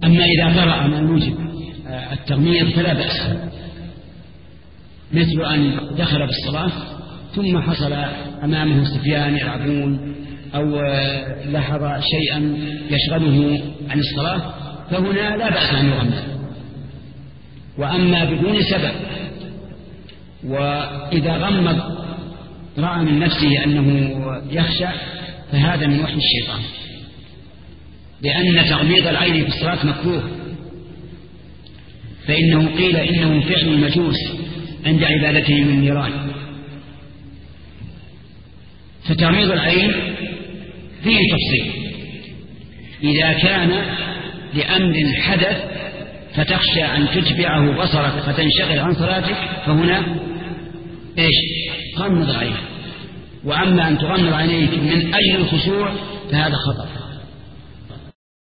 أما إذا قرأ ما يوجب التغميض فلا بأس، مثل أن دخل بالصلاة ثم حصل أمامه صبيان يلعبون أو لاحظ شيئا يشغله عن الصلاة، فهنا لا بأس أن يغمض. وأما بدون سبب وإذا غمض رأى من نفسه أنه يخشى فهذا من وحي الشيطان، لأن تغميض العين في الصلاة مكروه، فإنه قيل إنه فعل المجوس عند عبادتهم النيران. فتغميض العين فيه تفصيل، إذا كان لأمر حدث فتخشى أن تتبعه بصرك فتنشغل عن صلاتك فهنا غمض العين. وأما أن تغمض عينيك من أجل الخشوع فهذا خطأ.